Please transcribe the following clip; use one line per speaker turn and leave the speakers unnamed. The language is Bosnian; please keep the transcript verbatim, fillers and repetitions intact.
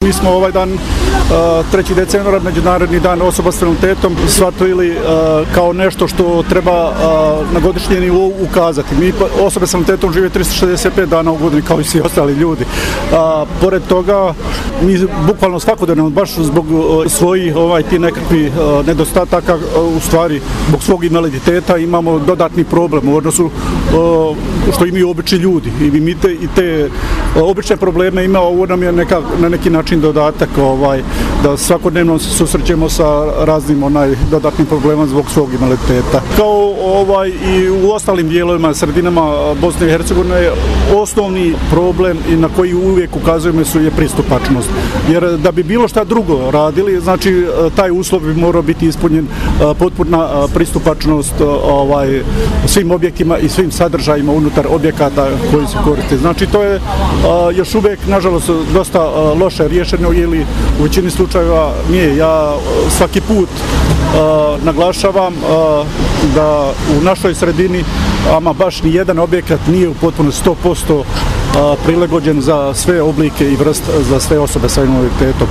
mi smo ovaj dan trećeg decembra, Međunarodni dan osoba s invaliditetom, shvatili kao nešto što treba na godišnjem nivou ukazati. Mi osobe s invaliditetom žive tristo šezdeset pet dana u godini kao i svi ostali ljudi. A, pored toga, mi bukvalno svakodnevno, baš zbog svojih ovaj, ti nekakvih nedostataka, u stvari zbog svog invaliditeta imamo dodatni problem u odnosu što imaju obični ljudi. I mi te, i te obične probleme ima, ovo nam je neka, na neki način dodatak, ovaj, da svakodnevno se susrećemo sa raznim onaj dodatnim problemom zbog svog invaliditeta. Kao ovaj, i u ostalim dijelovima, sredinama Bosne i Hercegovine, osnovni problem i na koji uvijek ukazujemo su je pristupačnost. Jer da bi bilo šta drugo radili, znači taj uslov bi morao biti ispunjen, potpuna pristupačnost ovaj, svim objektima i svim sadržajima unutar objekata koji se koriste. Znači to je a, još uvijek, nažalost, dosta a, loše riješeno ili u većini slučajeva nije. Ja svaki put a, naglašavam a, da u našoj sredini ama baš ni jedan objekat nije u potpuno sto posto prilagođen za sve oblike i vrst za sve osobe sa invaliditetom.